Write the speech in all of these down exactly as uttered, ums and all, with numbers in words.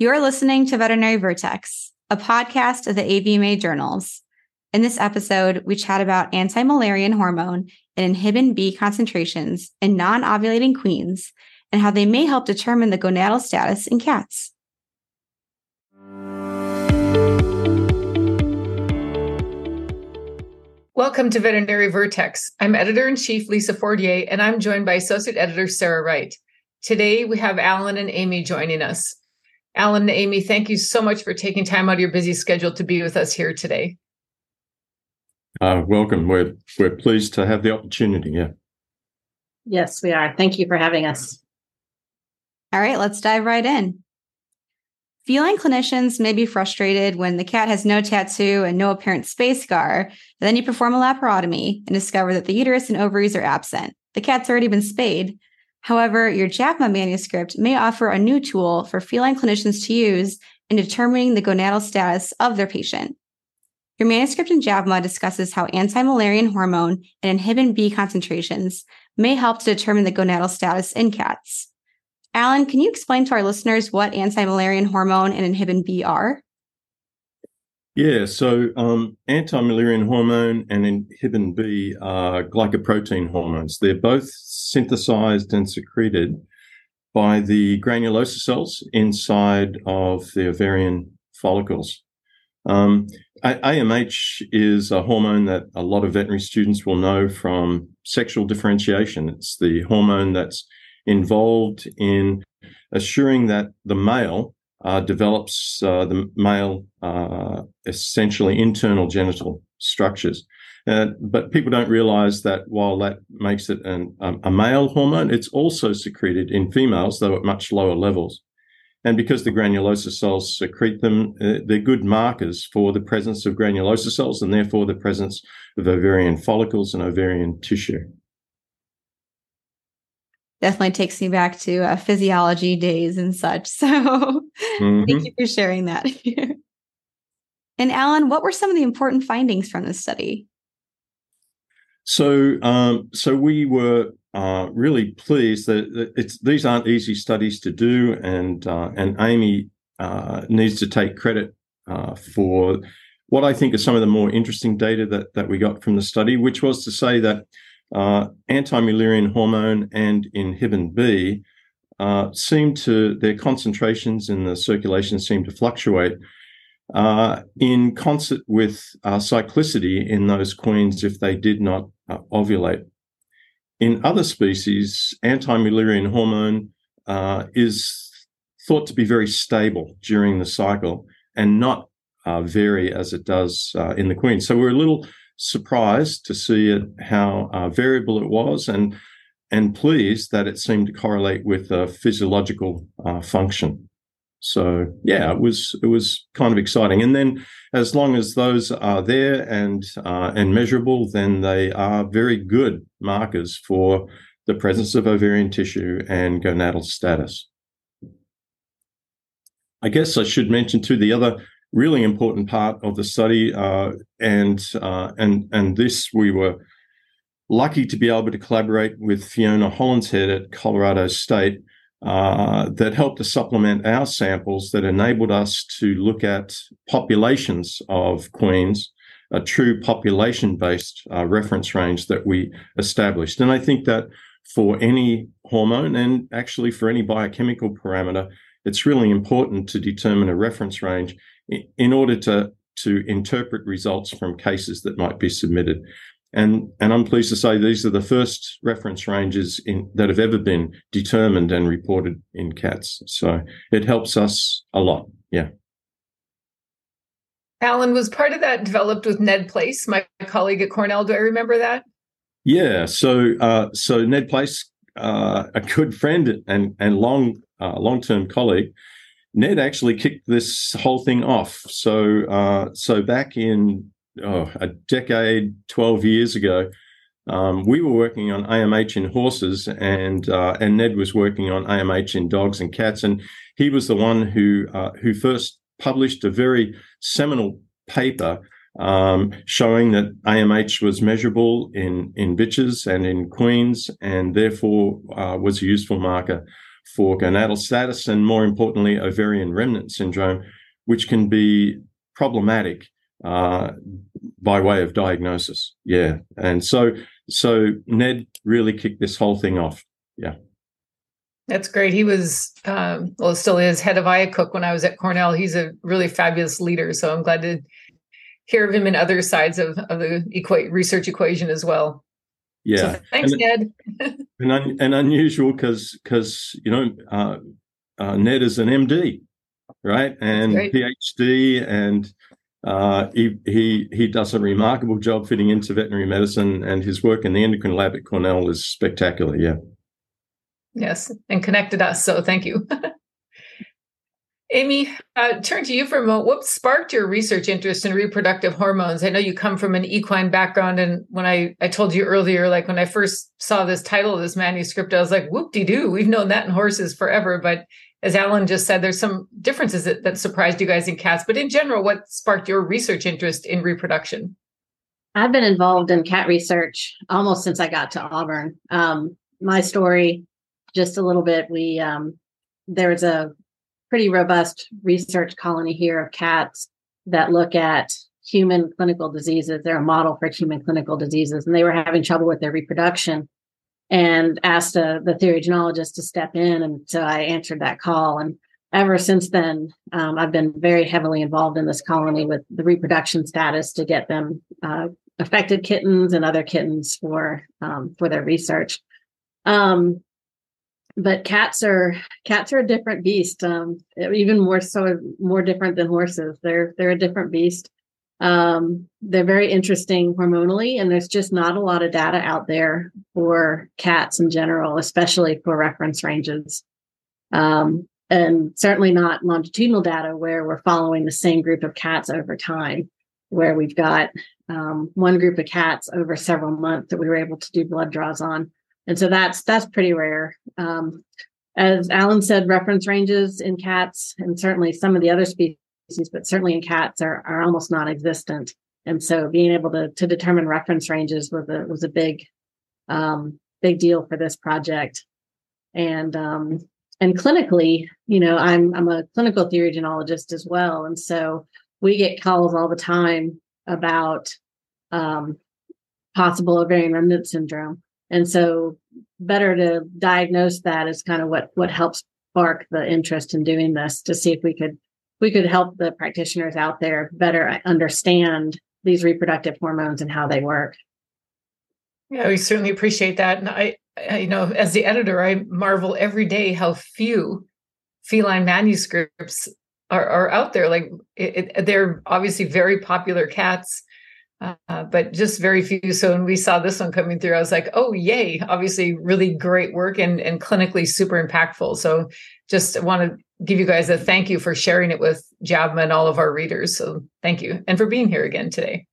You're listening to Veterinary Vertex, a podcast of the A V M A journals. In this episode, we chat about anti-Müllerian hormone and inhibin B concentrations in non-ovulating queens and how they may help determine the gonadal status in cats. Welcome to Veterinary Vertex. I'm Editor-in-Chief Lisa Fortier, and I'm joined by Associate Editor Sarah Wright. Today, we have Alan and Amy joining us. Alan and Amy, thank you so much for taking time out of your busy schedule to be with us here today. Uh, welcome. We're, we're pleased to have the opportunity. Yeah. Yes, we are. Thank you for having us. All right, let's dive right in. Feline clinicians may be frustrated when the cat has no tattoo and no apparent space scar, and then you perform a laparotomy and discover that the uterus and ovaries are absent. The cat's already been spayed. However, your JAVMA manuscript may offer a new tool for feline clinicians to use in determining the gonadal status of their patient. Your manuscript in JAVMA discusses how anti-Müllerian hormone and inhibin B concentrations may help to determine the gonadal status in cats. Alan, can you explain to our listeners what anti-Müllerian hormone and inhibin B are? Yeah, so um, anti-Müllerian hormone and inhibin B are glycoprotein hormones. They're both synthesized and secreted by the granulosa cells inside of the ovarian follicles. Um, A M H is a hormone that a lot of veterinary students will know from sexual differentiation. It's the hormone that's involved in assuring that the male uh, develops uh, the male uh, essentially internal genital structures. Uh, but people don't realize that while that makes it an, um, a male hormone, it's also secreted in females, though at much lower levels. And because the granulosa cells secrete them, uh, they're good markers for the presence of granulosa cells and therefore the presence of ovarian follicles and ovarian tissue. Definitely takes me back to uh, physiology days and such. So mm-hmm. Thank you for sharing that. And Alan, what were some of the important findings from this study? So, um, so we were uh, really pleased that it's these aren't easy studies to do, and uh, and Amy uh, needs to take credit uh, for what I think are some of the more interesting data that that we got from the study, which was to say that Uh, anti-Müllerian hormone and inhibin B uh, seem to, their concentrations in the circulation seem to fluctuate uh, in concert with uh, cyclicity in those queens if they did not uh, ovulate. In other species, anti-Müllerian hormone uh, is thought to be very stable during the cycle and not uh, vary as it does uh, in the queen. So we're a little surprised to see it, how uh, variable it was, and and pleased that it seemed to correlate with a physiological uh, function. So yeah, it was it was kind of exciting. And then as long as those are there and uh, and measurable, then they are very good markers for the presence of ovarian tissue and gonadal status. I guess I should mention too the other really important part of the study, uh, and uh, and and this we were lucky to be able to collaborate with Fiona Hollinshead at Colorado State uh, that helped to supplement our samples that enabled us to look at populations of queens, a true population-based uh, reference range that we established. And I think that for any hormone and actually for any biochemical parameter, it's really important to determine a reference range in order to, to interpret results from cases that might be submitted. And, and I'm pleased to say these are the first reference ranges in, that have ever been determined and reported in cats. So it helps us a lot. Yeah. Alan, was part of that developed with Ned Place, my colleague at Cornell? Do I remember that? Yeah. So, uh, so Ned Place, uh, a good friend and, and long, uh, long-term colleague, Ned actually kicked this whole thing off. So, uh, so back in oh, a decade, twelve years ago, um, we were working on A M H in horses, and uh, and Ned was working on A M H in dogs and cats, and he was the one who uh, who first published a very seminal paper um, showing that A M H was measurable in in bitches and in queens, and therefore uh, was a useful marker for gonadal status and, more importantly, ovarian remnant syndrome, which can be problematic uh, by way of diagnosis. Yeah. And so, so Ned really kicked this whole thing off. Yeah. That's great. He was, um, well, still is head of I A C U C when I was at Cornell. He's a really fabulous leader. So I'm glad to hear of him in other sides of, of the equa- research equation as well. Yeah. So thanks, and, Ned. and, un, and unusual because, because you know, uh, uh, Ned is an M D, right? And PhD, and uh, he, he, he does a remarkable job fitting into veterinary medicine, and his work in the endocrine lab at Cornell is spectacular. Yeah. Yes, and connected us. So thank you. Amy, uh, turn to you for a moment. What sparked your research interest in reproductive hormones? I know you come from an equine background. And when I, I told you earlier, like when I first saw this title of this manuscript, I was like, whoop-de-doo, we've known that in horses forever. But as Alan just said, there's some differences that, that surprised you guys in cats. But in general, what sparked your research interest in reproduction? I've been involved in cat research almost since I got to Auburn. Um, my story, just a little bit, we um, there's a pretty robust research colony here of cats that look at human clinical diseases. They're a model for human clinical diseases, and they were having trouble with their reproduction and asked uh, the theriogenologist to step in. And so I answered that call. And ever since then, um, I've been very heavily involved in this colony with the reproduction status to get them uh, affected kittens and other kittens for um, for their research. Um, But cats are cats are a different beast, um, even more so, more different than horses. They're they're a different beast. Um, they're very interesting hormonally, and there's just not a lot of data out there for cats in general, especially for reference ranges, um, and certainly not longitudinal data where we're following the same group of cats over time, where we've got um, one group of cats over several months that we were able to do blood draws on. And so that's that's pretty rare. Um, as Alan said, reference ranges in cats, and certainly some of the other species, but certainly in cats, are, are almost non-existent. And so being able to to determine reference ranges was a was a big um, big deal for this project. And um, and clinically, you know, I'm I'm a clinical theriogenologist as well, and so we get calls all the time about um, possible ovarian remnant syndrome. And so better to diagnose that is kind of what, what helps spark the interest in doing this, to see if we could we could help the practitioners out there better understand these reproductive hormones and how they work. Yeah, we certainly appreciate that. And I, I you know, as the editor, I marvel every day how few feline manuscripts are, are out there. Like it, it, they're obviously very popular cats. Uh, but just very few. So when we saw this one coming through, I was like, oh, yay. Obviously, really great work and, and clinically super impactful. So just want to give you guys a thank you for sharing it with J A B M A and all of our readers. So thank you. And for being here again today.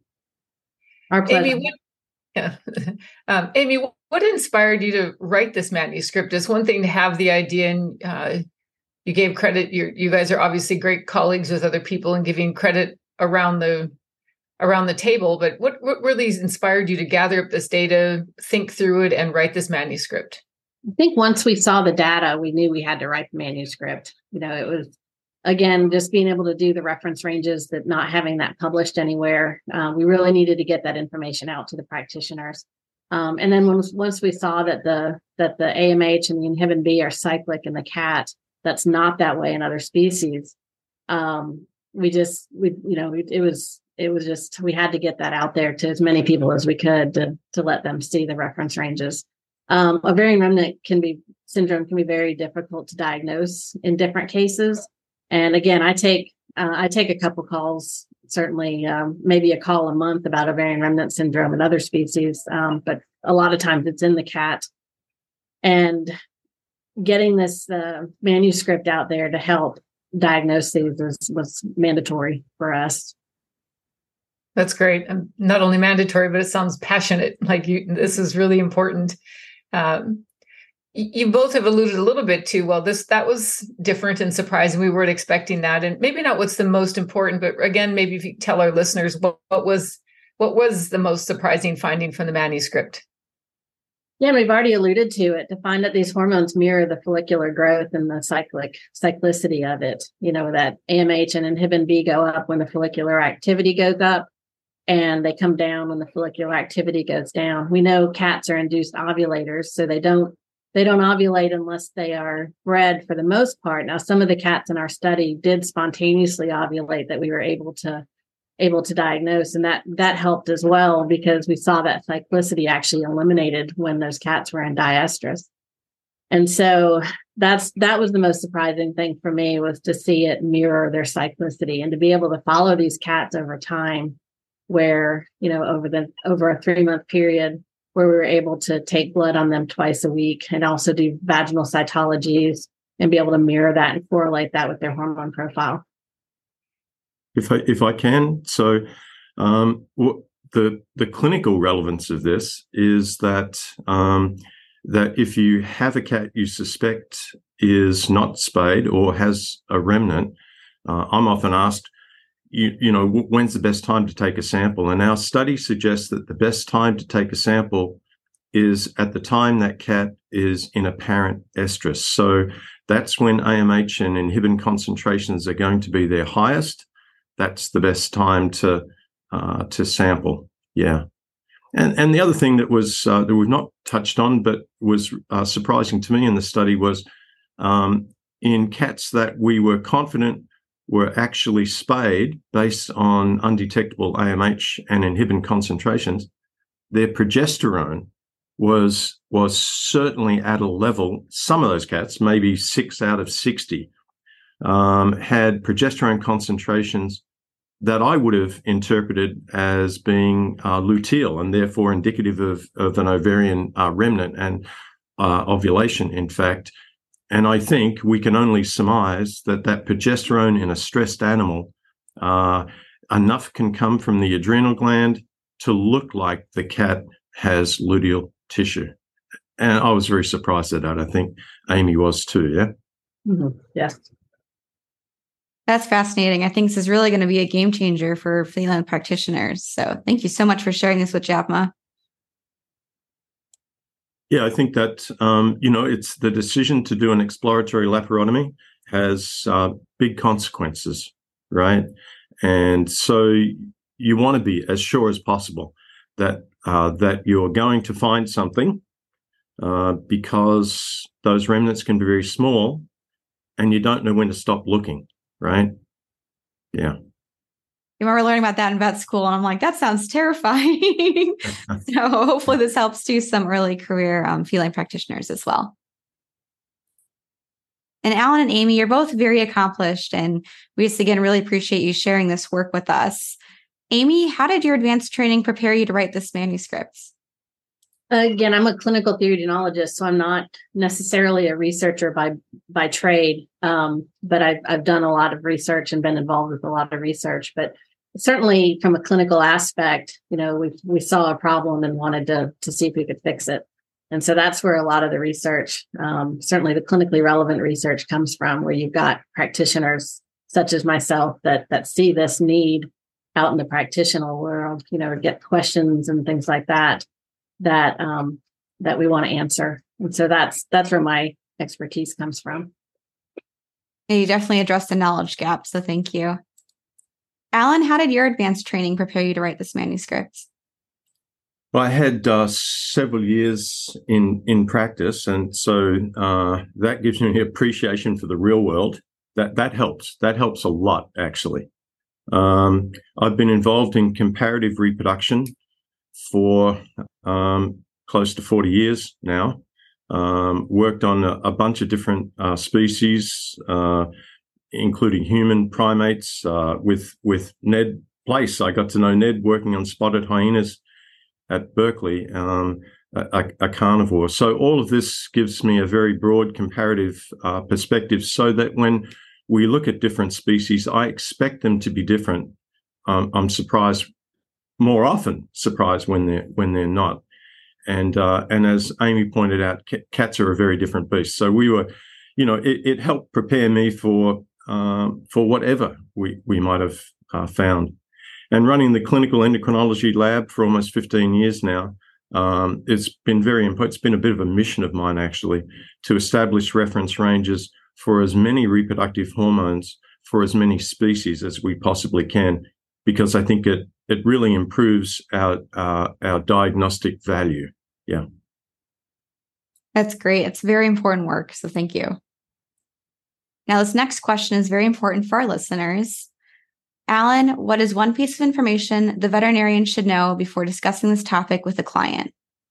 Our pleasure. Amy, what, yeah. um, Amy, what inspired you to write this manuscript? It's one thing to have the idea, and uh, you gave credit. You're, you guys are obviously great colleagues with other people and giving credit around the around the table, but what, what really inspired you to gather up this data, think through it, and write this manuscript? I think once we saw the data, we knew we had to write the manuscript. You know, it was, again, just being able to do the reference ranges, that not having that published anywhere. Uh, we really needed to get that information out to the practitioners. Um, and then once once we saw that the that the A M H and the inhibin B are cyclic in the cat, that's not that way in other species. Um, we just, we you know, it, it was, It was just, we had to get that out there to as many people as we could to, to let them see the reference ranges. Um, ovarian remnant can be syndrome can be very difficult to diagnose in different cases. And again, I take uh, I take a couple calls, certainly um, maybe a call a month about ovarian remnant syndrome in other species, um, but a lot of times it's in the cat. And getting this uh, manuscript out there to help diagnose these was, was mandatory for us. That's great. And not only mandatory, but it sounds passionate. Like you, this is really important. Um, you both have alluded a little bit to, well, this, that was different and surprising. We weren't expecting that. And maybe not what's the most important, but again, maybe if you tell our listeners what, what was, what was the most surprising finding from the manuscript? Yeah, and we've already alluded to it, to find that these hormones mirror the follicular growth and the cyclic cyclicity of it. You know, that A M H and inhibin B go up when the follicular activity goes up, and they come down when the follicular activity goes down. We know cats are induced ovulators, so they don't they don't ovulate unless they are bred for the most part. Now, some of the cats in our study did spontaneously ovulate that we were able to able to diagnose. And that that helped as well, because we saw that cyclicity actually eliminated when those cats were in diestrus. And so that's that was the most surprising thing for me, was to see it mirror their cyclicity and to be able to follow these cats over time, where, you know, over the over a three month period, where we were able to take blood on them twice a week and also do vaginal cytologies and be able to mirror that and correlate that with their hormone profile. If I if I can, so um, w- the the clinical relevance of this is that um, that if you have a cat you suspect is not spayed or has a remnant, uh, I'm often asked, you you know, w- when's the best time to take a sample? And our study suggests that the best time to take a sample is at the time that cat is in apparent estrus. So that's when A M H and inhibin concentrations are going to be their highest. That's the best time to uh, to sample. Yeah, and and the other thing that was uh, that we've not touched on, but was uh, surprising to me in the study, was um, in cats that we were confident were actually spayed based on undetectable A M H and inhibin concentrations, their progesterone was was certainly at a level. Some of those cats, maybe six out of sixty, um, had progesterone concentrations that I would have interpreted as being uh, luteal and therefore indicative of, of an ovarian uh, remnant and uh, ovulation, in fact. And I think we can only surmise that that progesterone in a stressed animal, uh, enough can come from the adrenal gland to look like the cat has luteal tissue. And I was very surprised at that. I think Amy was too, yeah? Mm-hmm. Yes. That's fascinating. I think this is really going to be a game changer for feline practitioners. So thank you so much for sharing this with JAPMA. Yeah, I think that, um, you know, it's the decision to do an exploratory laparotomy has uh, big consequences, right? And so you want to be as sure as possible that uh, that you're going to find something, uh, because those remnants can be very small and you don't know when to stop looking. Right. Yeah. You remember learning about that in vet school, and I'm like, that sounds terrifying. So hopefully this helps too some early career um, feline practitioners as well. And Alan and Amy, you're both very accomplished, and we just again really appreciate you sharing this work with us. Amy, how did your advanced training prepare you to write this manuscript? Again, I'm a clinical therapeuticist, so I'm not necessarily a researcher by by trade, um, but I've, I've done a lot of research and been involved with a lot of research. But certainly from a clinical aspect, you know, we we saw a problem and wanted to to see if we could fix it. And so that's where a lot of the research, um, certainly the clinically relevant research, comes from, where you've got practitioners such as myself that that see this need out in the practitioner world, you know, get questions and things like that. that um, that we want to answer. And so that's that's where my expertise comes from. Yeah, you definitely addressed the knowledge gap, so thank you. Alan, how did your advanced training prepare you to write this manuscript? Well, I had uh, several years in, in practice, and so uh, that gives me an appreciation for the real world. That that helps. That helps a lot, actually. Um, I've been involved in comparative reproduction for um, close to forty years now. Um, worked on a, a bunch of different uh, species, uh, including human primates. Uh, with with Ned Place, I got to know Ned working on spotted hyenas at Berkeley, um, a, a carnivore. So all of this gives me a very broad comparative uh, perspective, so that when we look at different species, I expect them to be different. Um, I'm surprised. More often surprised when they're when they're not, and uh, and as Amy pointed out, c- cats are a very different beast. So we were, you know, it, it helped prepare me for um, for whatever we we might have uh, found. And running the clinical endocrinology lab for almost fifteen years now, Um, it's been very important. It's been a bit of a mission of mine, actually, to establish reference ranges for as many reproductive hormones for as many species as we possibly can, because I think it it really improves our uh, our diagnostic value. Yeah. That's great. It's very important work. So thank you. Now, this next question is very important for our listeners. Alan, what is one piece of information the veterinarian should know before discussing this topic with a client?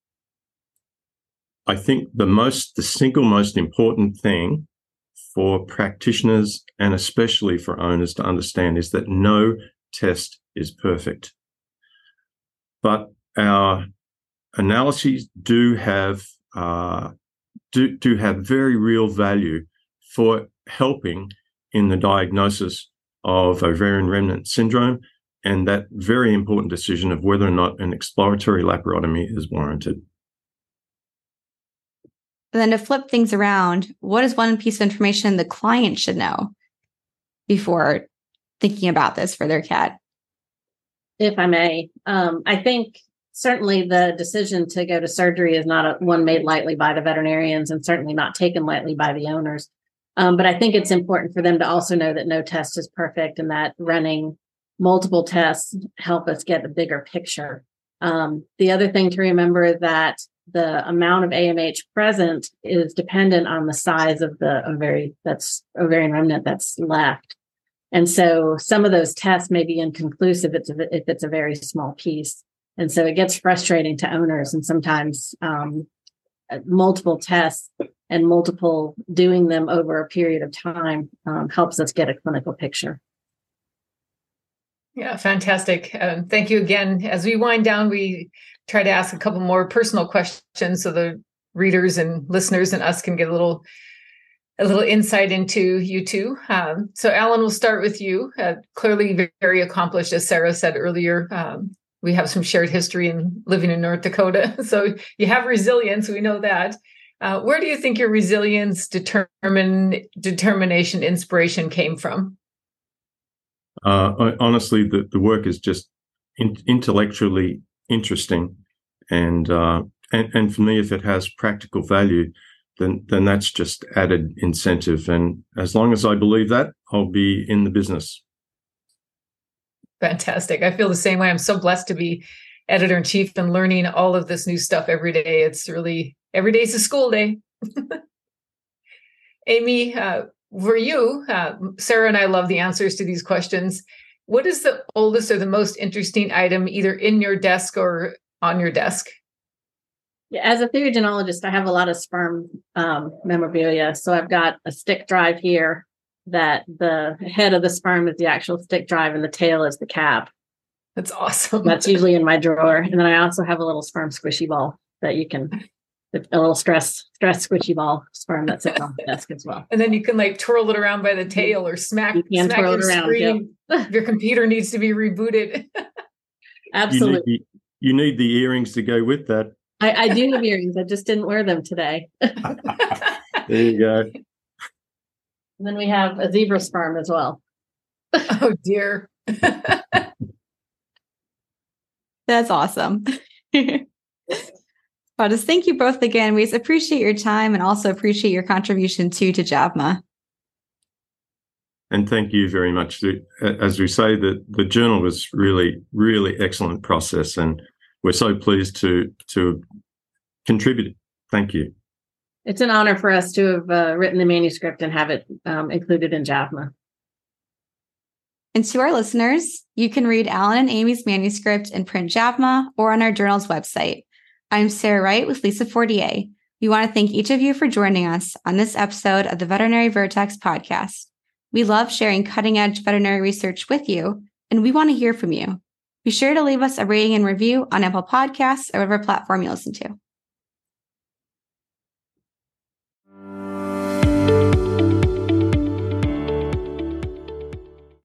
I think the most, the single most important thing for practitioners and especially for owners to understand is that no test is perfect. But our analyses do have uh, do, do have very real value for helping in the diagnosis of ovarian remnant syndrome and that very important decision of whether or not an exploratory laparotomy is warranted. And then to flip things around, what is one piece of information the client should know before thinking about this for their cat? If I may, um, I think certainly the decision to go to surgery is not a, one made lightly by the veterinarians and certainly not taken lightly by the owners. Um, but I think it's important for them to also know that no test is perfect and that running multiple tests help us get a bigger picture. Um, the other thing to remember is that the amount of A M H present is dependent on the size of the ovary that's ovarian remnant that's left. And so some of those tests may be inconclusive if it's a, if it's a very small piece. And so it gets frustrating to owners, and sometimes um, multiple tests and multiple doing them over a period of time um, helps us get a clinical picture. Yeah, fantastic. Uh, thank you again. As we wind down, we try to ask a couple more personal questions so the readers and listeners and us can get a little a little insight into you two. Um, so Alan, we'll start with you. Uh, clearly very accomplished, as Sarah said earlier. Um, we have some shared history in living in North Dakota. So you have resilience, we know that. Uh, where do you think your resilience, determine, determination, inspiration came from? Uh, honestly, the, the work is just in, intellectually interesting. And, uh, and and for me, if it has practical value, then then that's just added incentive. And as long as I believe that, I'll be in the business. Fantastic. I feel the same way. I'm so blessed to be editor-in-chief and learning all of this new stuff every day. It's really, every day is a school day. Amy, uh, for you, uh, Sarah and I love the answers to these questions. What is the oldest or the most interesting item either in your desk or on your desk? Yeah, as a theory genologist, I have a lot of sperm um, memorabilia. So I've got a stick drive here that the head of the sperm is the actual stick drive and the tail is the cap. That's awesome. That's usually in my drawer. And then I also have a little sperm squishy ball that you can, a little stress stress squishy ball sperm that sits on the desk as well. And then you can like twirl it around by the tail or smack, you can smack twirl your it around, screen. Yep. If your computer needs to be rebooted. Absolutely. You need, the, you need the earrings to go with that. I, I do have earrings. I just didn't wear them today. There you go. And then we have a zebra sperm as well. Oh, dear. That's awesome. Well, just thank you both again. We appreciate your time and also appreciate your contribution too to JAVMA. And thank you very much. As we say, the, the journal was really, really excellent process, and we're so pleased to to contribute. Thank you. It's an honor for us to have uh, written the manuscript and have it um, included in JAVMA. And to our listeners, you can read Alan and Amy's manuscript in print JAVMA or on our journal's website. I'm Sarah Wright with Lisa Fortier. We want to thank each of you for joining us on this episode of the Veterinary Vertex podcast. We love sharing cutting-edge veterinary research with you, and we want to hear from you. Be sure to leave us a rating and review on Apple Podcasts or whatever platform you listen to.